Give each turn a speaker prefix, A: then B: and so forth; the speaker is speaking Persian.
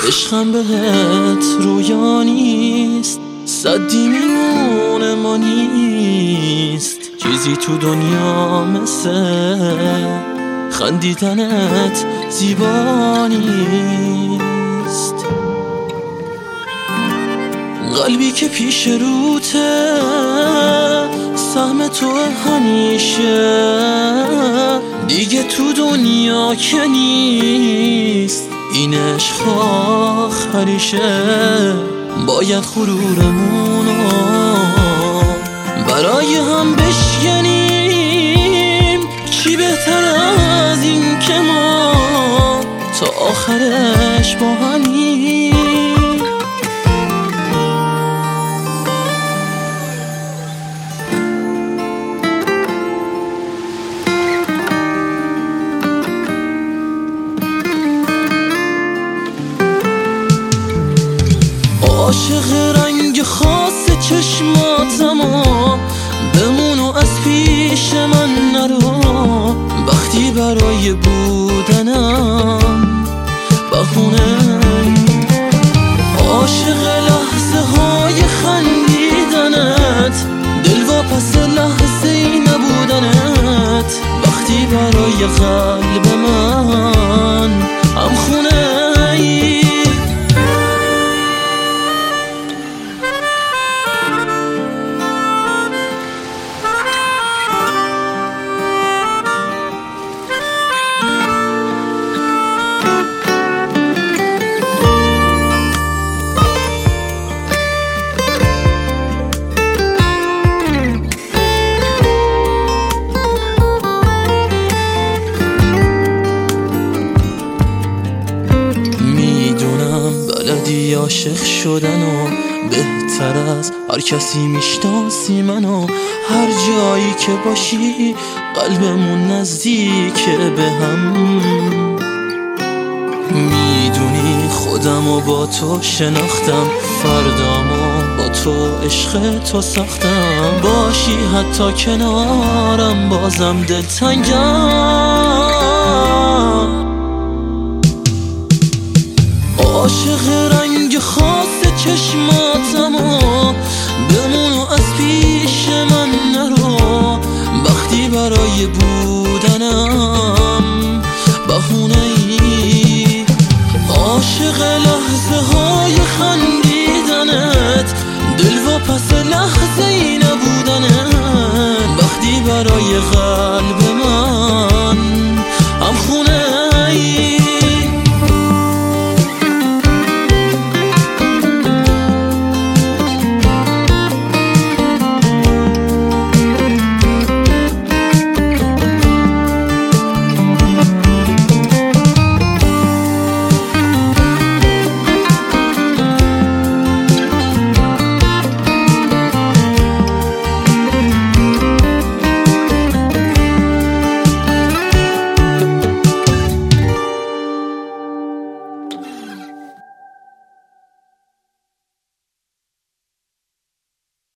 A: عشقم بهت رویا نیست، صدی میمونه ما نیست. چیزی تو دنیا مثل خندیدنت زیبا نیست. قلبی که پیش روته سهم تو همیشه، دیگه تو دنیا که نیست. این عشق آخریشه، باید غرورمونو برای هم بشکنیم. چی بهتر از این که ما تا آخرش با همیم. عاشق رنگ خاص چشماتم و بمونو از پیش من نرو. وقتی برای بودنم بهونه، عاشق لحظه های خندیدنت، دلواپس لحظه ای نبودنت. وقتی برای قلب من هم خونه ای. بلدی عاشق شدن و بهتر از هر کسی میشناسی منو. هر جایی که باشی قلبمون نزدیکه به هم. میدونی خودمو با تو شناختم، فردامو با تو عشق تو ساختم. باشی حتی کنارم بازم دلتنگم. عاشق رنگ خاص چشماتم و بمونو از پیش من نرو. وقتی برای بودنم بهونه ای. عاشق